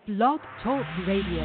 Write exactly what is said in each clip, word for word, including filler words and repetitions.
Blog Talk Radio.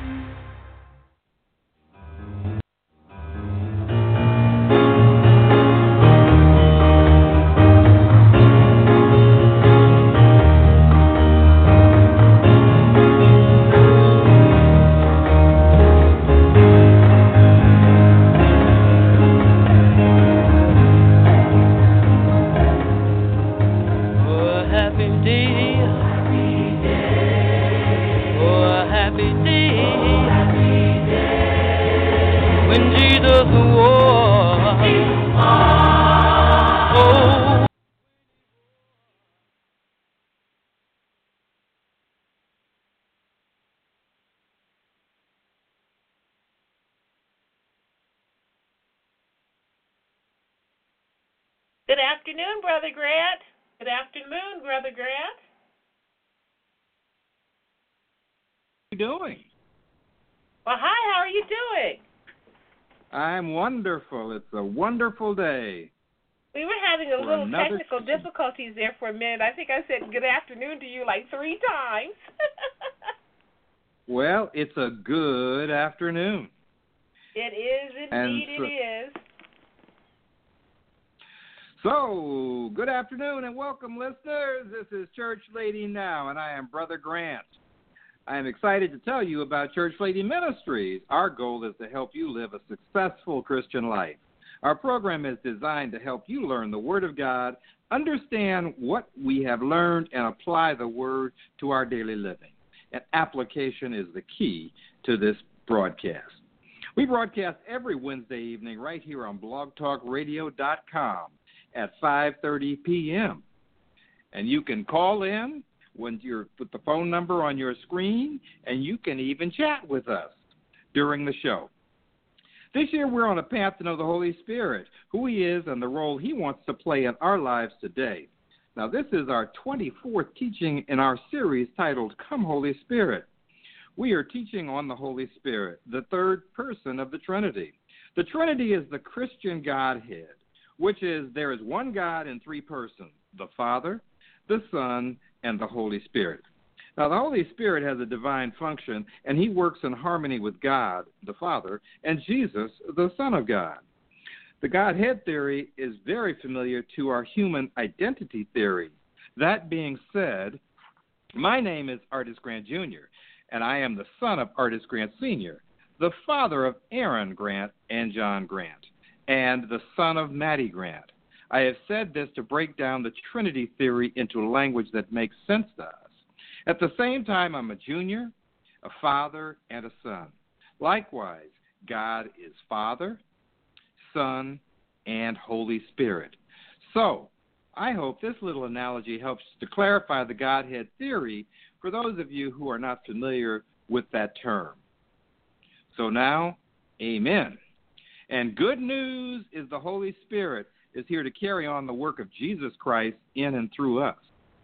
Good afternoon, Brother Grant. Good afternoon, Brother Grant. How are you doing? Well, hi, how are you doing? I'm wonderful. It's a wonderful day. We were having a For little another technical difficulties there for a minute. I think I said good afternoon to you like three times. Well, it's a good afternoon. It is indeed, so, it is. So, good afternoon and welcome, listeners. This is Church Lady Now, and I am Brother Grant. I am excited to tell you about Church Lady Ministries. Our goal is to help you live a successful Christian life. Our program is designed to help you learn the Word of God, understand what we have learned, and apply the Word to our daily living. And application is the key to this broadcast. We broadcast every Wednesday evening right here on blog talk radio dot com at five thirty p.m. And you can call in when you're with the phone number on your screen, and you can even chat with us during the show. This year we're on a path to know the Holy Spirit, who He is, and the role He wants to play in our lives today. Now, this is our twenty-fourth teaching in our series titled, Come Holy Spirit. We are teaching on the Holy Spirit, the third person of the Trinity. The Trinity is the Christian Godhead, which is there is one God in three persons, the Father, the Son, and the Holy Spirit. Now, the Holy Spirit has a divine function, and He works in harmony with God, the Father, and Jesus, the Son of God. The Godhead theory is very familiar to our human identity theory. That being said, my name is Artis Grant Junior, and I am the son of Artis Grant Senior, the father of Aaron Grant and John Grant, and the son of Maddie Grant. I have said this to break down the Trinity theory into a language that makes sense to us. At the same time, I'm a junior, a father, and a son. Likewise, God is Father, Son, and Holy Spirit. So, I hope this little analogy helps to clarify the Godhead theory for those of you who are not familiar with that term. So now, amen. And good news is the Holy Spirit is here to carry on the work of Jesus Christ in and through us.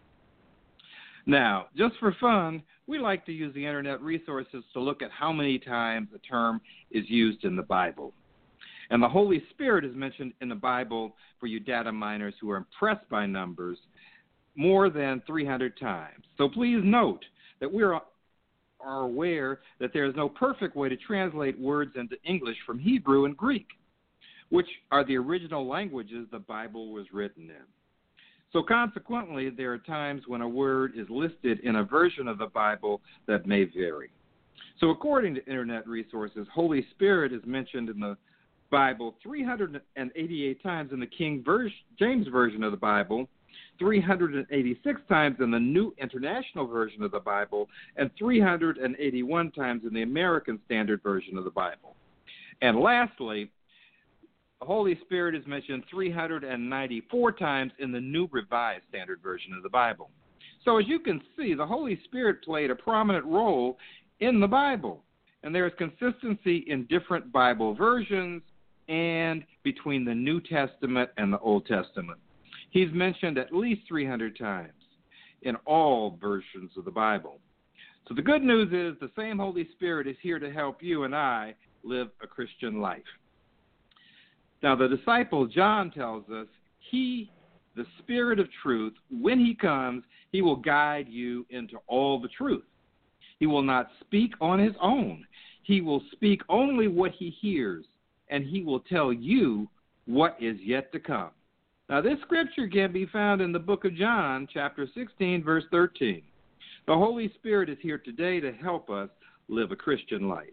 Now, just for fun, we like to use the internet resources to look at how many times the term is used in the Bible. And the Holy Spirit is mentioned in the Bible for you data miners who are impressed by numbers more than three hundred times. So please note that we are, are aware that there is no perfect way to translate words into English from Hebrew and Greek, which are the original languages the Bible was written in. So consequently, there are times when a word is listed in a version of the Bible that may vary. So according to internet resources, Holy Spirit is mentioned in the Bible three hundred eighty-eight times in the King James Version of the Bible, three hundred eighty-six times in the New International Version of the Bible, and three hundred eighty-one times in the American Standard Version of the Bible. And lastly, the Holy Spirit is mentioned three hundred ninety-four times in the New Revised Standard Version of the Bible. So as you can see, the Holy Spirit played a prominent role in the Bible, and there is consistency in different Bible versions and between the New Testament and the Old Testament. He's mentioned at least three hundred times in all versions of the Bible. So the good news is the same Holy Spirit is here to help you and I live a Christian life. Now, the disciple John tells us he, the Spirit of truth, when He comes, He will guide you into all the truth. He will not speak on his own. He will speak only what he hears, and he will tell you what is yet to come. Now, this scripture can be found in the book of John, chapter sixteen, verse thirteen. The Holy Spirit is here today to help us live a Christian life.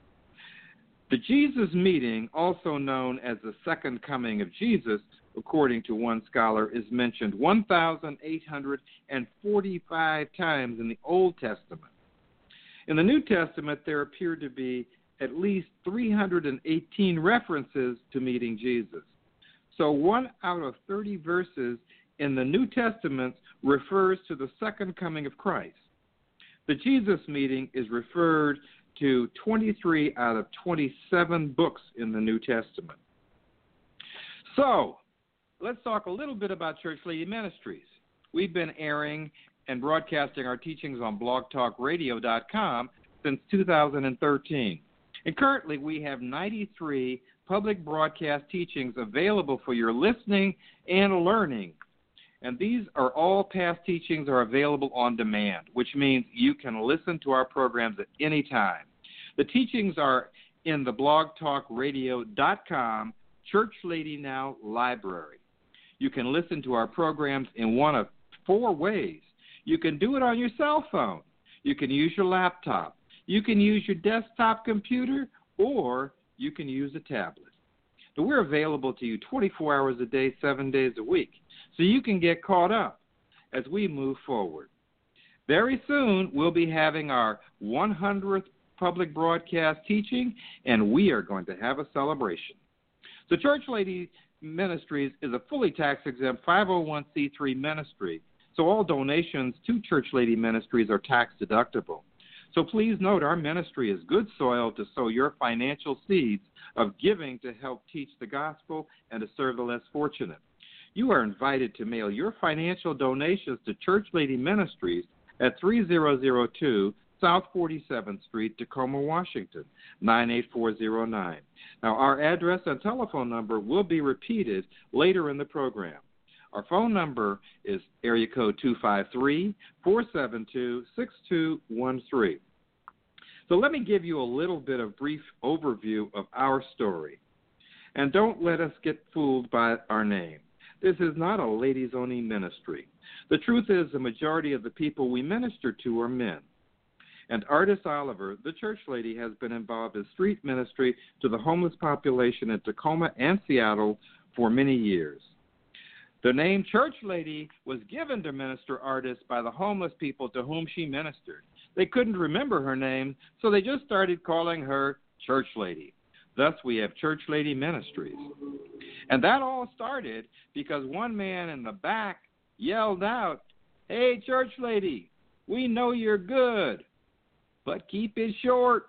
The Jesus meeting, also known as the second coming of Jesus, according to one scholar, is mentioned one thousand eight hundred forty-five times in the Old Testament. In the New Testament, there appear to be at least three hundred eighteen references to meeting Jesus. So one out of thirty verses in the New Testament refers to the second coming of Christ. The Jesus meeting is referred to twenty-three out of twenty-seven books in the New Testament. So, let's talk a little bit about Church Lady Ministries. We've been airing and broadcasting our teachings on blog talk radio dot com since two thousand thirteen. And currently we have ninety-three public broadcast teachings available for your listening and learning. And these are all past teachings are available on demand, which means you can listen to our programs at any time. The teachings are in the blog talk radio dot com Church Lady Now library. You can listen to our programs in one of four ways. You can do it on your cell phone. You can use your laptop. You can use your desktop computer, or you can use a tablet. So we're available to you twenty-four hours a day, seven days a week, so you can get caught up as we move forward. Very soon, we'll be having our one hundredth public broadcast teaching, and we are going to have a celebration. The Church Lady Ministries is a fully tax-exempt five oh one c three ministry, so all donations to Church Lady Ministries are tax-deductible. So please note our ministry is good soil to sow your financial seeds of giving to help teach the gospel and to serve the less fortunate. You are invited to mail your financial donations to Church Lady Ministries at three thousand two South forty-seventh Street, Tacoma, Washington, nine eight four zero nine. Now, our address and telephone number will be repeated later in the program. Our phone number is area code two five three, four seven two, six two one three. So let me give you a little bit of brief overview of our story. And don't let us get fooled by our name. This is not a ladies-only ministry. The truth is the majority of the people we minister to are men. And Ardis Oliver, the church lady, has been involved in street ministry to the homeless population in Tacoma and Seattle for many years. The name Church Lady was given to Minister Ardis by the homeless people to whom she ministered. They couldn't remember her name, so they just started calling her Church Lady. Thus, we have Church Lady Ministries. And that all started because one man in the back yelled out, "Hey, Church Lady, we know you're good, but keep it short."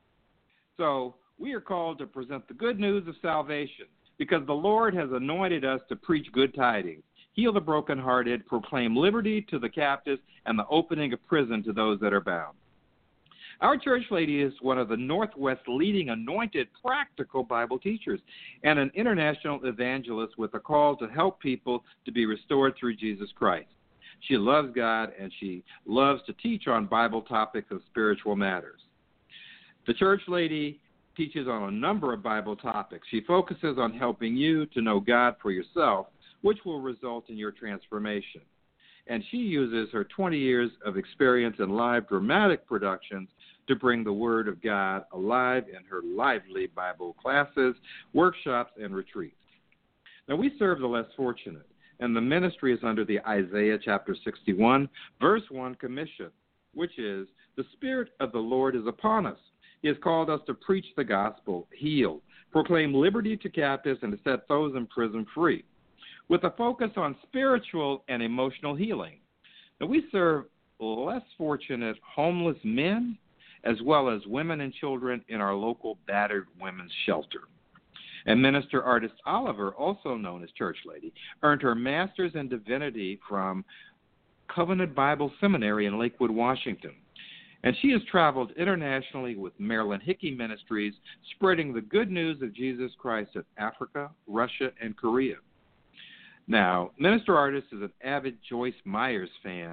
So we are called to present the good news of salvation because the Lord has anointed us to preach good tidings, heal the brokenhearted, proclaim liberty to the captives, and the opening of prison to those that are bound. Our church lady is one of the Northwest's leading anointed practical Bible teachers and an international evangelist with a call to help people to be restored through Jesus Christ. She loves God, and she loves to teach on Bible topics of spiritual matters. The church lady teaches on a number of Bible topics. She focuses on helping you to know God for yourself, which will result in your transformation. And she uses her twenty years of experience in live dramatic productions to bring the Word of God alive in her lively Bible classes, workshops, and retreats. Now, we serve the less fortunate, and the ministry is under the Isaiah chapter sixty-one, verse one commission, which is, "The Spirit of the Lord is upon us. He has called us to preach the gospel, heal, proclaim liberty to captives, and to set those in prison free," with a focus on spiritual and emotional healing. Now, we serve less fortunate homeless men as well as women and children in our local battered women's shelter. And Minister Ardis Oliver, also known as Church Lady, earned her master's in divinity from Covenant Bible Seminary in Lakewood, Washington. And she has traveled internationally with Marilyn Hickey Ministries, spreading the good news of Jesus Christ in Africa, Russia, and Korea. Now, Minister Ardis is an avid Joyce Myers fan,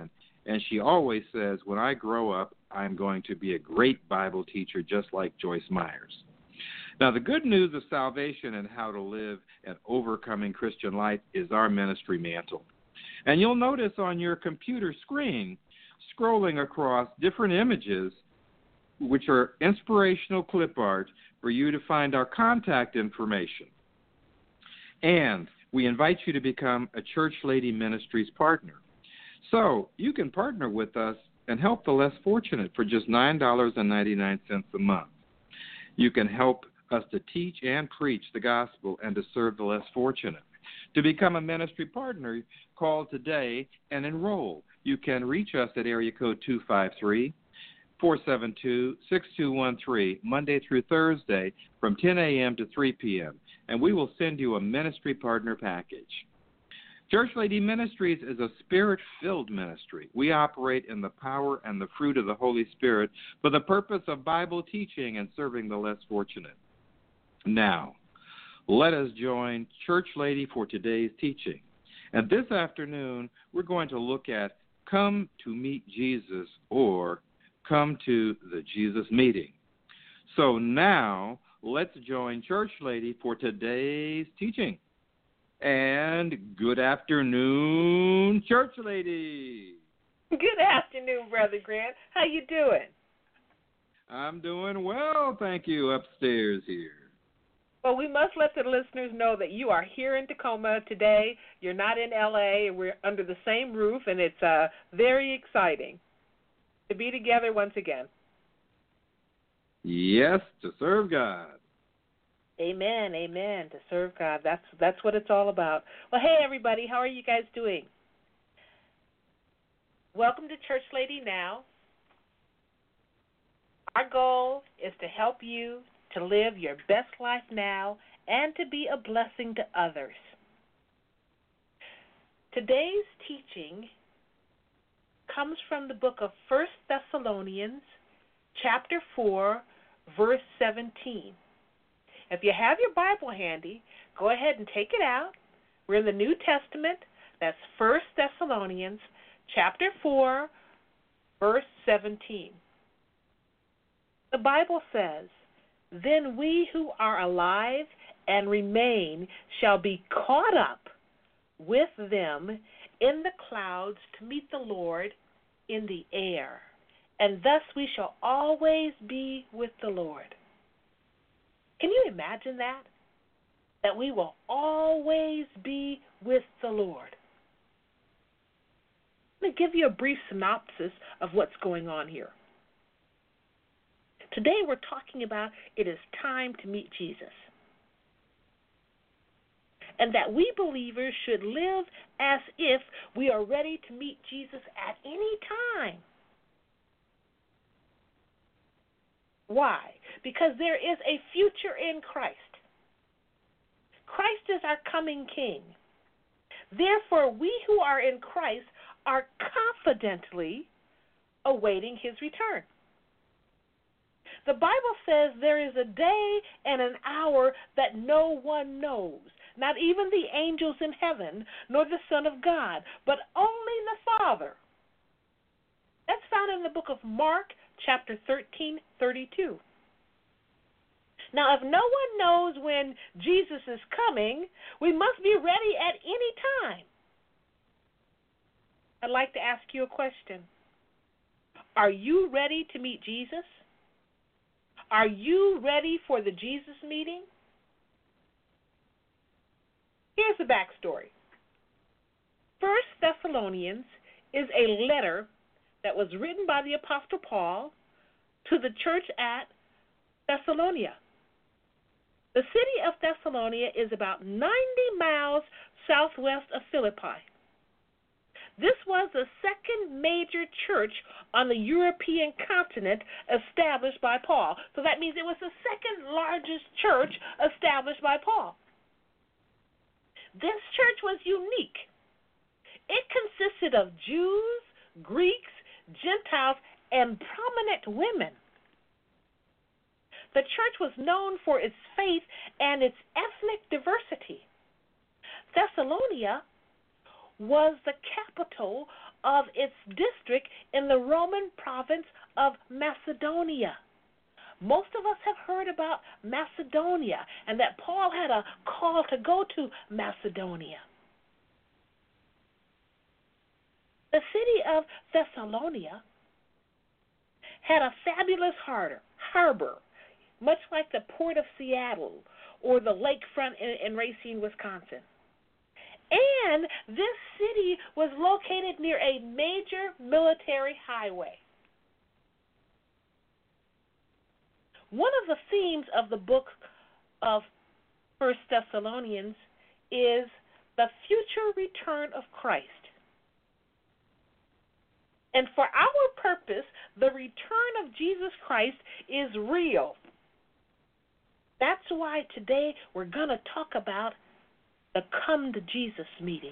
And she always says, when I grow up, I'm going to be a great Bible teacher just like Joyce Myers. Now, the good news of salvation and how to live an overcoming Christian life is our ministry mantle. And you'll notice on your computer screen, scrolling across different images, which are inspirational clip art, for you to find our contact information. And we invite you to become a Church Lady Ministries partner. So you can partner with us and help the less fortunate for just nine dollars and ninety-nine cents a month. You can help us to teach and preach the gospel and to serve the less fortunate. To become a ministry partner, call today and enroll. You can reach us at area code two five three, four seven two, six two one three, Monday through Thursday from ten a.m. to three p.m., and we will send you a ministry partner package. Church Lady Ministries is a spirit-filled ministry. We operate in the power and the fruit of the Holy Spirit for the purpose of Bible teaching and serving the less fortunate. Now, let us join Church Lady for today's teaching. And this afternoon, we're going to look at Come to Meet Jesus, or Come to the Jesus Meeting. So now, let's join Church Lady for today's teaching. And good afternoon, Church Lady. Good afternoon, Brother Grant. How you doing? I'm doing well, thank you, upstairs here. Well, we must let the listeners know that you are here in Tacoma today. You're not in L A. We're under the same roof, and it's uh, very exciting to be together once again. Yes, to serve God. Amen, amen, to serve God. That's that's what it's all about. Well, hey, everybody, how are you guys doing? Welcome to Church Lady Now. Our goal is to help you to live your best life now and to be a blessing to others. Today's teaching comes from the book of First Thessalonians, chapter four, verse seventeen. If you have your Bible handy, go ahead and take it out. We're in the New Testament. That's First Thessalonians, chapter four, verse seventeen. The Bible says, "Then we who are alive and remain shall be caught up with them in the clouds to meet the Lord in the air, and thus we shall always be with the Lord." Can you imagine that? That we will always be with the Lord. Let me give you a brief synopsis of what's going on here. Today we're talking about it is time to meet Jesus. And that we believers should live as if we are ready to meet Jesus at any time. Why? Because there is a future in Christ. Christ is our coming King. Therefore, we who are in Christ are confidently awaiting his return. The Bible says there is a day and an hour that no one knows, not even the angels in heaven, nor the Son of God, but only the Father. That's found in the book of Mark, chapter thirteen, thirty-two. Now, if no one knows when Jesus is coming, we must be ready at any time. I'd like to ask you a question. Are you ready to meet Jesus? Are you ready for the Jesus meeting? Here's the backstory. First Thessalonians is a letter that was written by the Apostle Paul to the church at Thessalonica. The city of Thessalonica is about ninety miles southwest of Philippi. This was the second major church on the European continent established by Paul. So that means it was the second largest church established by Paul. This church was unique. It consisted of Jews, Greeks, Gentiles, and prominent women. The church was known for its faith and its ethnic diversity. Thessalonica was the capital of its district in the Roman province of Macedonia. Most of us have heard about Macedonia and that Paul had a call to go to Macedonia. The city of Thessalonica had a fabulous harbor, harbor, much like the port of Seattle or the lakefront in, in Racine, Wisconsin. And this city was located near a major military highway. One of the themes of the book of First Thessalonians is the future return of Christ. And for our purpose, the return of Jesus Christ is real. That's why today we're going to talk about the Come to Jesus meeting.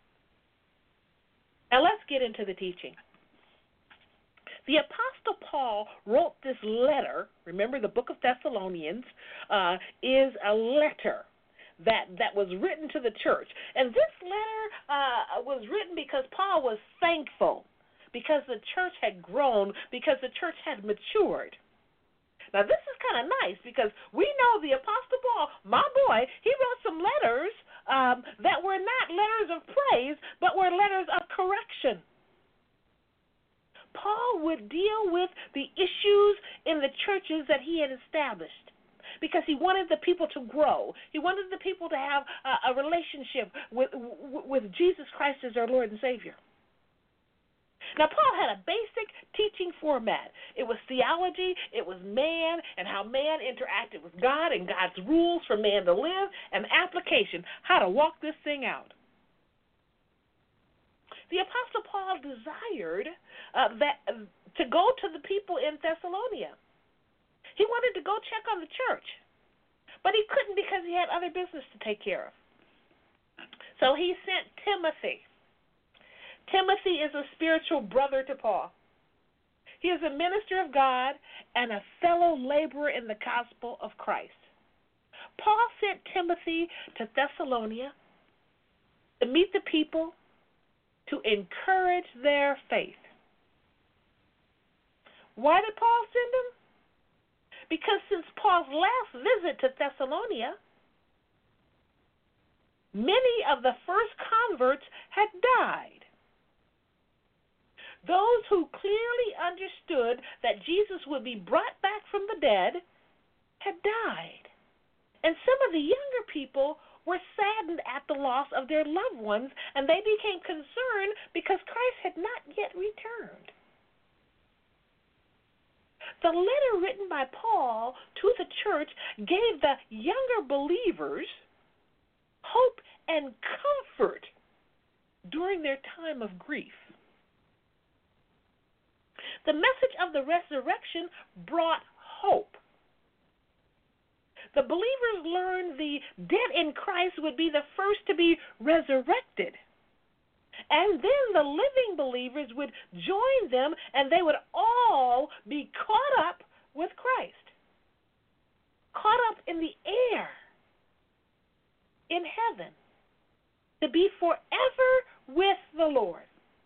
Now let's get into the teaching. The Apostle Paul wrote this letter. Remember, the book of Thessalonians uh, is a letter that, that was written to the church. And this letter uh, was written because Paul was thankful, because the church had grown, because the church had matured. Now, this is kind of nice because we know the Apostle Paul, my boy, he wrote some letters um, that were not letters of praise, but were letters of correction. Paul would deal with the issues in the churches that he had established because he wanted the people to grow. He wanted the people to have a, a relationship with, with Jesus Christ as their Lord and Savior. Now, Paul had a basic teaching format. It was theology, it was man, and how man interacted with God and God's rules for man to live, and application, how to walk this thing out. The Apostle Paul desired uh, that uh, to go to the people in Thessalonica. He wanted to go check on the church, but he couldn't because he had other business to take care of. So he sent Timothy. Timothy is a spiritual brother to Paul. He is a minister of God and a fellow laborer in the gospel of Christ. Paul sent Timothy to Thessalonica to meet the people, to encourage their faith. Why did Paul send him? Because since Paul's last visit to Thessalonica, many of the first converts had died. Those who clearly understood that Jesus would be brought back from the dead had died. And some of the younger people were saddened at the loss of their loved ones, and they became concerned because Christ had not yet returned. The letter written by Paul to the church gave the younger believers hope and comfort during their time of grief. The message of the resurrection brought hope. The believers learned the dead in Christ would be the first to be resurrected. And then the living believers would join them, and they would all be caught up with Christ, caught up in the air, in heaven, to be forever with the Lord.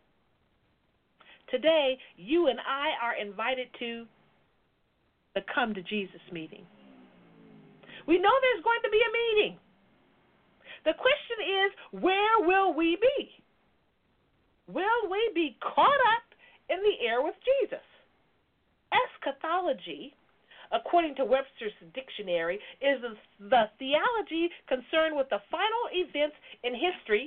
Today, you and I are invited to the Come to Jesus meeting. We know there's going to be a meeting. The question is, where will we be? Will we be caught up in the air with Jesus? Eschatology, according to Webster's dictionary, is the theology concerned with the final events in history,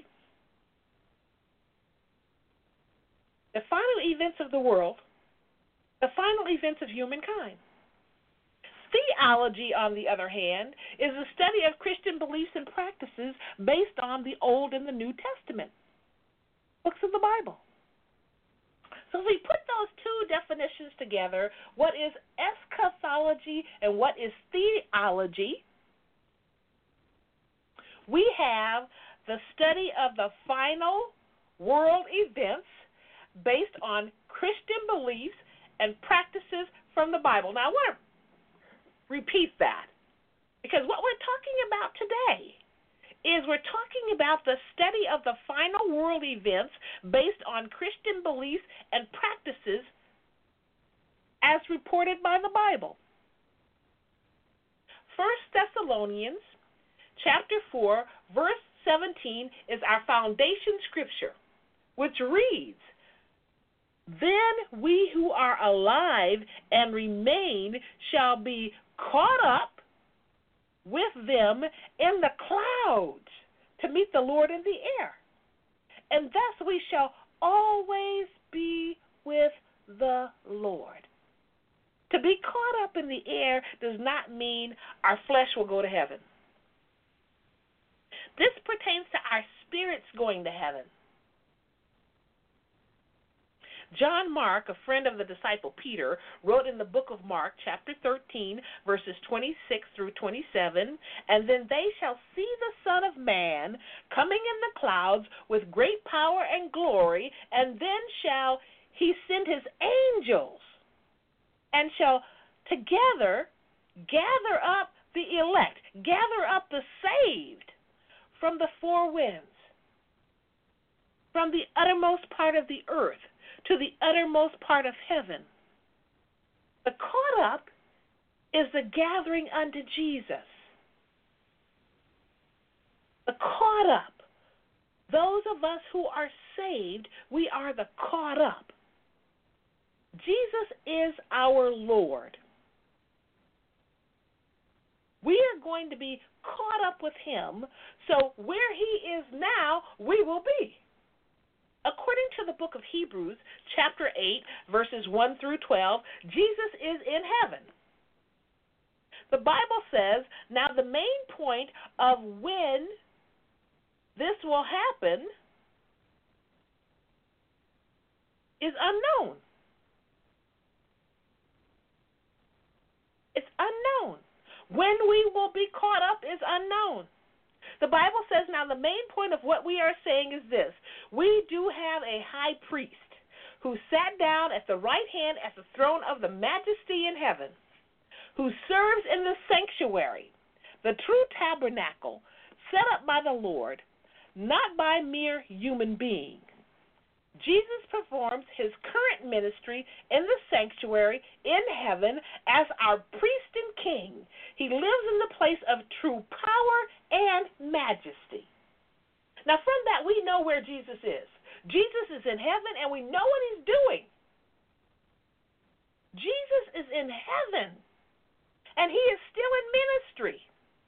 the final events of the world, the final events of humankind. Theology, on the other hand, is the study of Christian beliefs and practices based on the Old and the New Testament, books of the Bible. So if we put those two definitions together, what is eschatology and what is theology, we have the study of the final world events based on Christian beliefs and practices from the Bible. Now, I want to repeat that because what we're talking about today is we're talking about the study of the final world events based on Christian beliefs and practices as reported by the Bible. First Thessalonians chapter four, verse seventeen is our foundation scripture, which reads, "Then we who are alive and remain shall be caught up with them in the clouds to meet the Lord in the air. And thus we shall always be with the Lord." To be caught up in the air does not mean our flesh will go to heaven. This pertains to our spirits going to heaven. John Mark, a friend of the disciple Peter, wrote in the book of Mark, chapter thirteen, verses twenty-six through twenty-seven, "And then they shall see the Son of Man coming in the clouds with great power and glory, and then shall he send his angels, and shall together gather up the elect," gather up the saved, "from the four winds, from the uttermost part of the earth to the uttermost part of heaven." The caught up is the gathering unto Jesus. The caught up, those of us who are saved, we are the caught up. Jesus is our Lord. We are going to be caught up with him, so where he is now, we will be. According to the book of Hebrews, chapter eight, verses one through twelve, Jesus is in heaven. The Bible says, now the main point of when this will happen is unknown. It's unknown. When we will be caught up is unknown. The Bible says, now the main point of what we are saying is this: we do have a high priest who sat down at the right hand at the throne of the majesty in heaven, who serves in the sanctuary, the true tabernacle, set up by the Lord, not by mere human being. Jesus performs his current ministry in the sanctuary in heaven as our priest and king. He lives in the place of true power and majesty. Now, from that, we know where Jesus is. Jesus is in heaven, and we know what he's doing. Jesus is in heaven, and he is still in ministry.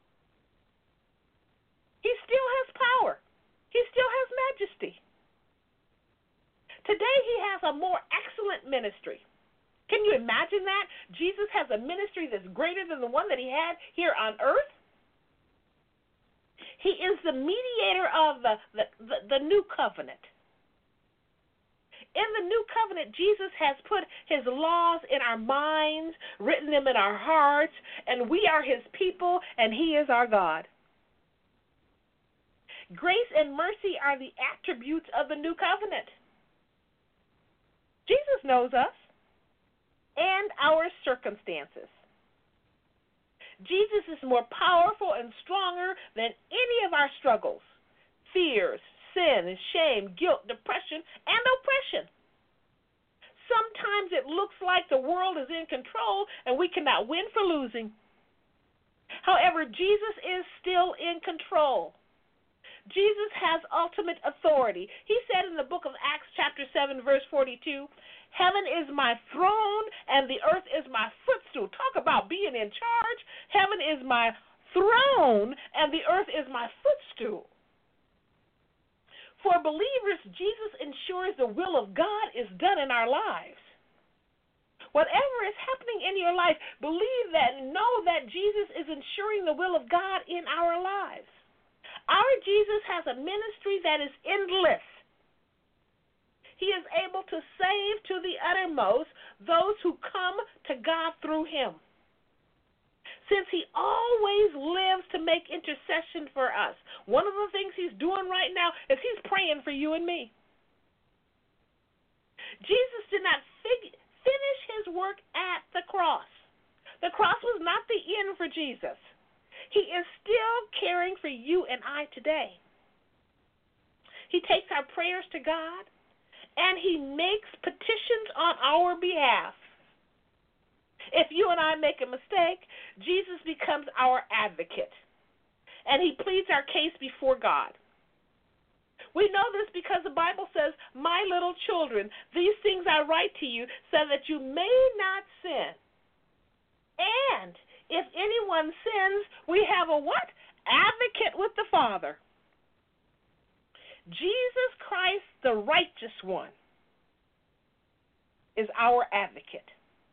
He still has power. He still has majesty. Today, he has a more excellent ministry. Can you imagine that? Jesus has a ministry that's greater than the one that he had here on earth. He is the mediator of the, the, the, the new covenant. In the new covenant, Jesus has put his laws in our minds, written them in our hearts, and we are his people, and he is our God. Grace and mercy are the attributes of the new covenant. Jesus knows us and our circumstances. Jesus is more powerful and stronger than any of our struggles, fears, sin, shame, guilt, depression, and oppression. Sometimes it looks like the world is in control and we cannot win for losing. However, Jesus is still in control. Jesus has ultimate authority. He said in the book of Acts chapter seven, verse forty-two, heaven is my throne and the earth is my footstool. Talk about being in charge. Heaven is my throne and the earth is my footstool. For believers, Jesus ensures the will of God is done in our lives. Whatever is happening in your life, believe that and know that Jesus is ensuring the will of God in our lives. Our Jesus has a ministry that is endless. He is able to save to the uttermost those who come to God through him. Since he always lives to make intercession for us, one of the things he's doing right now is he's praying for you and me. Jesus did not fig- finish his work at the cross. The cross was not the end for Jesus. He is still caring for you and I today. He takes our prayers to God, and he makes petitions on our behalf. If you and I make a mistake, Jesus becomes our advocate, and he pleads our case before God. We know this because the Bible says, my little children, these things I write to you so that you may not sin. And if anyone sins, we have a what? Advocate with the Father. Jesus Christ, the righteous one, is our advocate.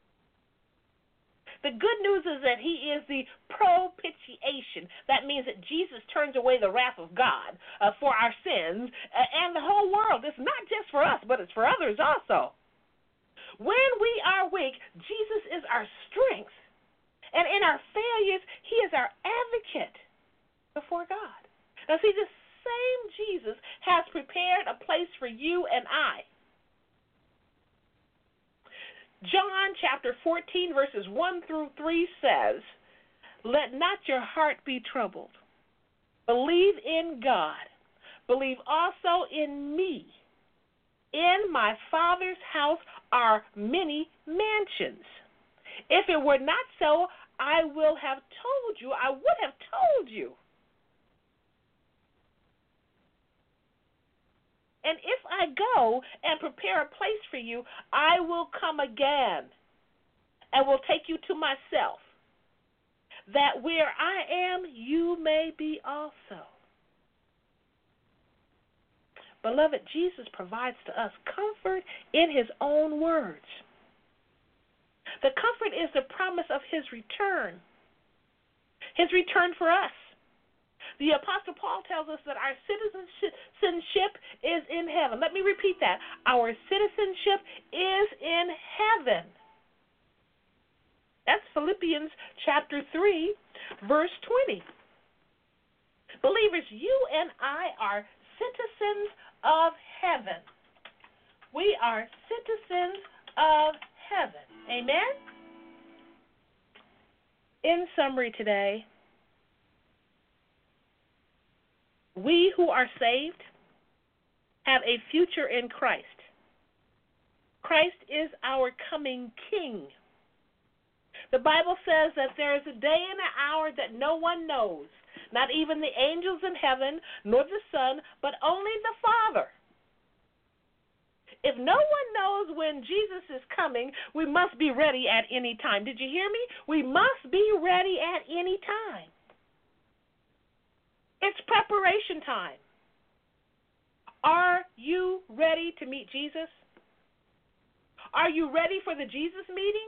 The good news is that he is the propitiation. That means that Jesus turns away the wrath of God uh, for our sins uh, and the whole world. It's not just for us, but it's for others also. When we are weak, Jesus is our strength. And in our failures, he is our advocate before God. Now see, this same Jesus has prepared a place for you and I. John chapter fourteen, verses one through three says, let not your heart be troubled. Believe in God. Believe also in me. In my Father's house are many mansions. If it were not so, I will have told you, I would have told you. And if I go and prepare a place for you, I will come again and will take you to myself, that where I am, you may be also. Beloved, Jesus provides to us comfort in his own words. The comfort is the promise of his return, his return for us. The Apostle Paul tells us that our citizenship is in heaven. Let me repeat that. Our citizenship is in heaven. That's Philippians chapter three, verse twenty. Believers, you and I are citizens of heaven. We are citizens of heaven. Amen? In summary today, we who are saved have a future in Christ. Christ is our coming King. The Bible says that there is a day and an hour that no one knows, not even the angels in heaven, nor the Son, but only the Father. If no one knows when Jesus is coming, we must be ready at any time. Did you hear me? We must be ready at any time. It's preparation time. Are you ready to meet Jesus? Are you ready for the Jesus meeting?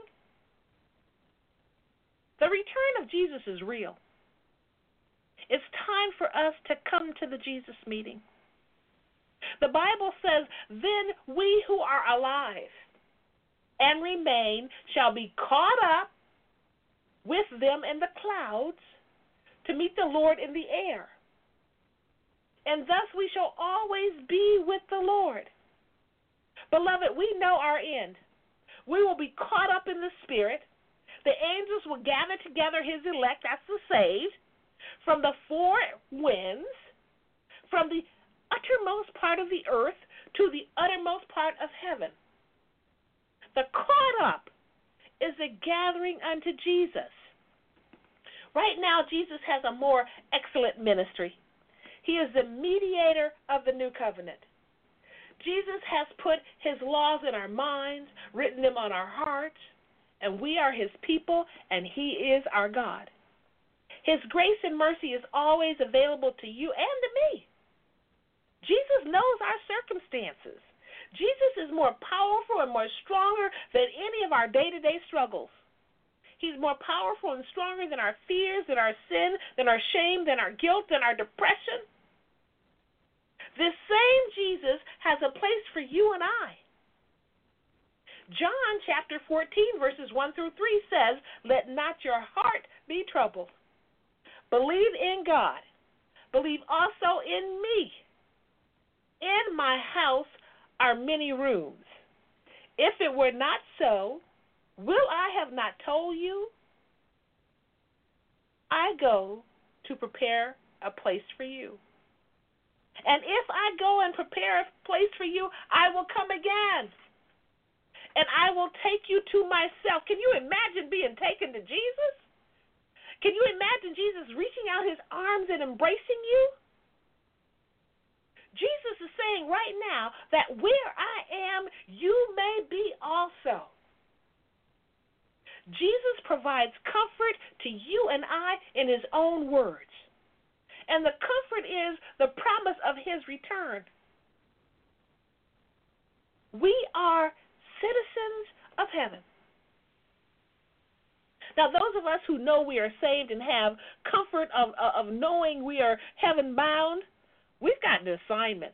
The return of Jesus is real. It's time for us to come to the Jesus meeting. The Bible says, then we who are alive and remain shall be caught up with them in the clouds to meet the Lord in the air. And thus we shall always be with the Lord. Beloved, we know our end. We will be caught up in the Spirit. The angels will gather together his elect, that's the saved, from the four winds, from the uttermost part of the earth to the uttermost part of heaven. The caught up is a gathering unto Jesus. Right now, Jesus has a more excellent ministry. He is the mediator of the new covenant. Jesus has put his laws in our minds, written them on our hearts, and we are his people, and he is our God. His grace and mercy is always available to you and to me. Jesus knows our circumstances. Jesus is more powerful and more stronger than any of our day-to-day struggles. He's more powerful and stronger than our fears, than our sin, than our shame, than our guilt, than our depression. This same Jesus has a place for you and I. John chapter fourteen, verses one through three says, let not your heart be troubled. Believe in God. Believe also in me. In my house are many rooms. If it were not so, will I have not told you? I go to prepare a place for you. And if I go and prepare a place for you, I will come again. And I will take you to myself. Can you imagine being taken to Jesus? Can you imagine Jesus reaching out his arms and embracing you? Jesus is saying right now that where I am, you may be also. Jesus provides comfort to you and I in his own words. And the comfort is the promise of his return. We are citizens of heaven. Now, those of us who know we are saved and have comfort of, of knowing we are heaven-bound, we've got an assignment.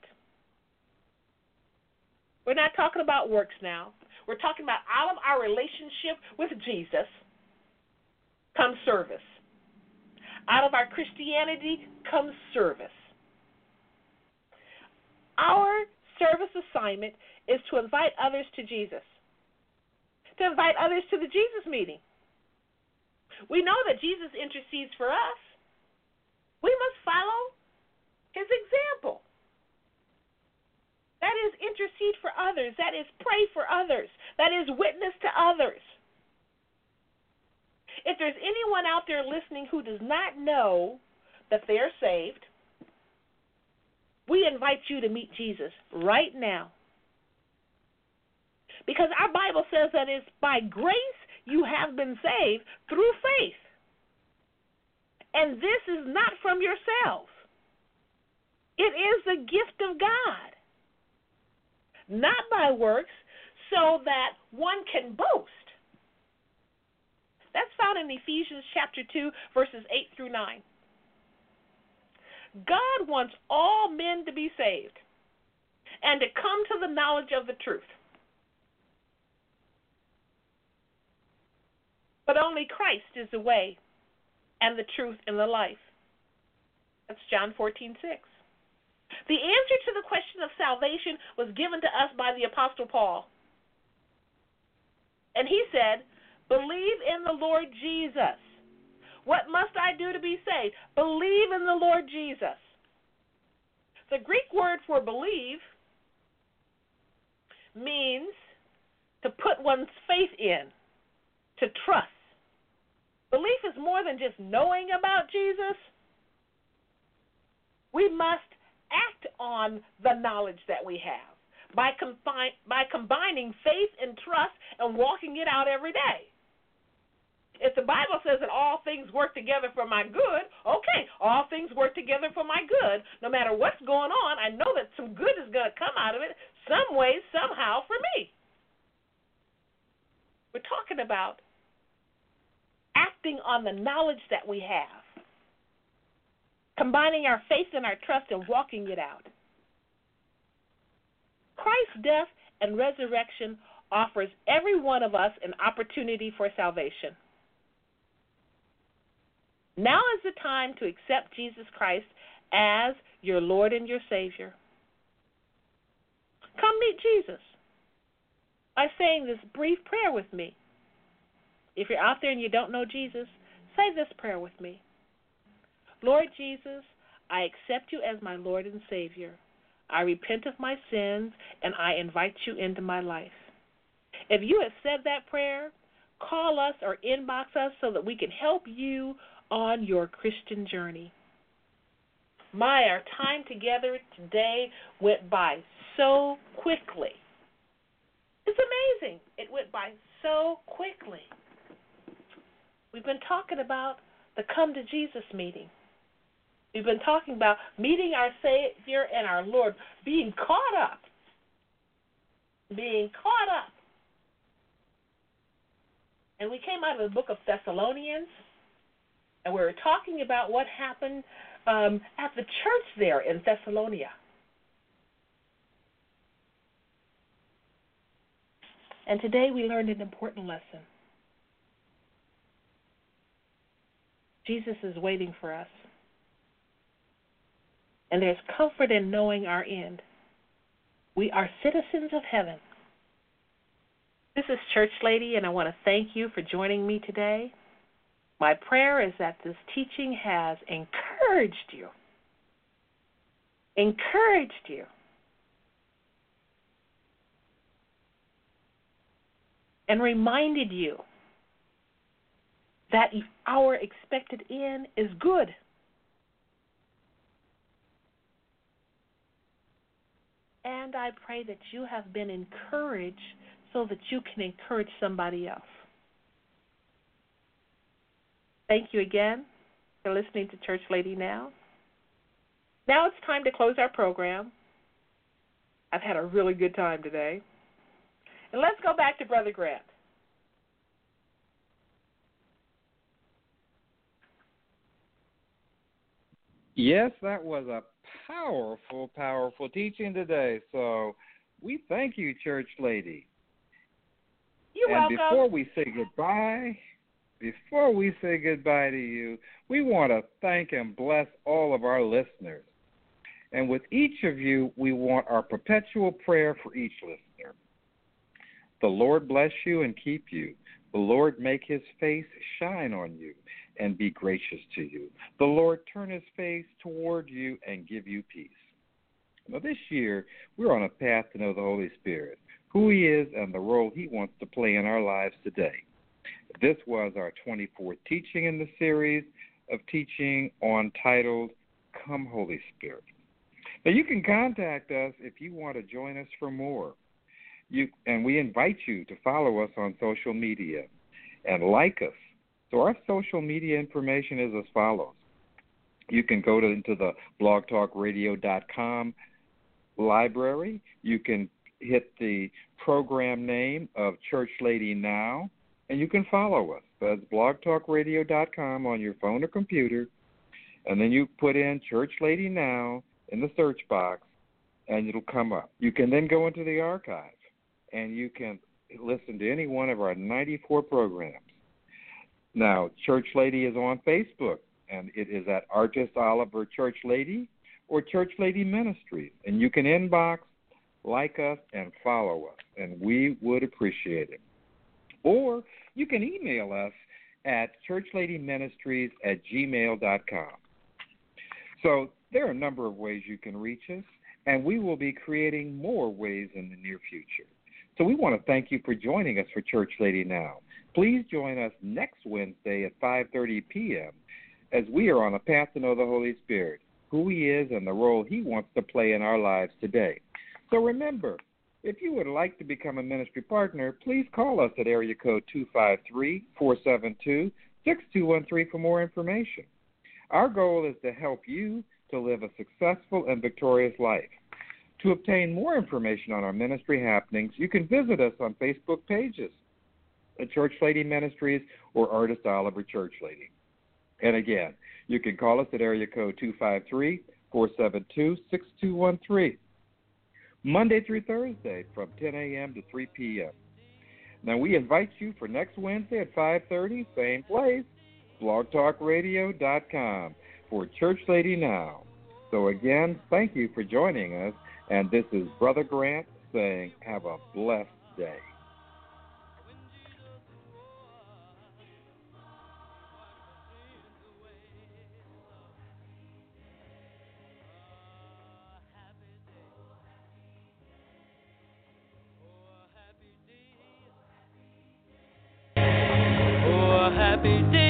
We're not talking about works now. We're talking about out of our relationship with Jesus comes service. Out of our Christianity comes service. Our service assignment is to invite others to Jesus, to invite others to the Jesus meeting. We know that Jesus intercedes for us. We must follow his example. That is intercede for others. That is pray for others. That is witness to others. If there's anyone out there listening who does not know that they're saved, we invite you to meet Jesus right now. Because our Bible says that it's by grace you have been saved through faith. And this is not from yourselves. It is the gift of God, not by works, so that one can boast. That's found in Ephesians chapter two, verses eight through nine. God wants all men to be saved and to come to the knowledge of the truth. But only Christ is the way and the truth and the life. That's John fourteen six. The answer to the question of salvation was given to us by the Apostle Paul. And he said, believe in the Lord Jesus. What must I do to be saved? Believe in the Lord Jesus. The Greek word for believe means to put one's faith in, to trust. Belief is more than just knowing about Jesus. We must act on the knowledge that we have by, combine, by combining faith and trust and walking it out every day. If the Bible says that all things work together for my good, okay, all things work together for my good. No matter what's going on, I know that some good is going to come out of it some way, somehow for me. We're talking about acting on the knowledge that we have, combining our faith and our trust and walking it out. Christ's death and resurrection offers every one of us an opportunity for salvation. Now is the time to accept Jesus Christ as your Lord and your Savior. Come meet Jesus by saying this brief prayer with me. If you're out there and you don't know Jesus, say this prayer with me. Lord Jesus, I accept you as my Lord and Savior. I repent of my sins, and I invite you into my life. If you have said that prayer, call us or inbox us so that we can help you on your Christian journey. My, our time together today went by so quickly. It's amazing. It went by so quickly. We've been talking about the Come to Jesus meeting. We've been talking about meeting our Savior and our Lord, being caught up. Being caught up. And we came out of the book of Thessalonians, and we were talking about what happened um, at the church there in Thessalonica. And today we learned an important lesson. Jesus is waiting for us. And there's comfort in knowing our end. We are citizens of heaven. This is Church Lady, and I want to thank you for joining me today. My prayer is that this teaching has encouraged you, encouraged you, and reminded you that our expected end is good. And I pray that you have been encouraged so that you can encourage somebody else. Thank you again for listening to Church Lady Now. Now it's time to close our program. I've had a really good time today. And let's go back to Brother Grant. Yes, that was a powerful, powerful teaching today. So we thank you, Church Lady. You're and welcome. before we say goodbye, before we say goodbye to you, we want to thank and bless all of our listeners. And with each of you, we want our perpetual prayer for each listener. The Lord bless you and keep you. The Lord make his face shine on you and be gracious to you. The Lord turn his face toward you and give you peace. Now this year, we're on a path to know the Holy Spirit, who he is and the role he wants to play in our lives today. This was our twenty-fourth teaching in the series of teaching on titled, Come Holy Spirit. Now you can contact us if you want to join us for more. You, and we invite you to follow us on social media and like us. So our social media information is as follows. You can go to, into the blog talk radio dot com library. You can hit the program name of Church Lady Now, and you can follow us. That's blog talk radio dot com on your phone or computer, and then you put in Church Lady Now in the search box, and it'll come up. You can then go into the archive, and you can listen to any one of our ninety-four programs. Now, Church Lady is on Facebook, and it is at Artist Oliver Church Lady or Church Lady Ministries. And you can inbox, like us, and follow us, and we would appreciate it. Or you can email us at churchladyministries at gmail dot com. So there are a number of ways you can reach us, and we will be creating more ways in the near future. So we want to thank you for joining us for Church Lady Now. Please join us next Wednesday at five thirty p.m. as we are on a path to know the Holy Spirit, who he is and the role he wants to play in our lives today. So remember, if you would like to become a ministry partner, please call us at area code two five three, four seven two, six two one three for more information. Our goal is to help you to live a successful and victorious life. To obtain more information on our ministry happenings, you can visit us on Facebook pages at Church Lady Ministries or Artist Oliver Church Lady. And again, you can call us at area code two five three, four seven two, six two one three. Monday through Thursday from ten a.m. to three p.m. Now, we invite you for next Wednesday at five thirty, same place, blog talk radio dot com for Church Lady Now. So again, thank you for joining us, and this is Brother Grant saying have a blessed day. Happy day.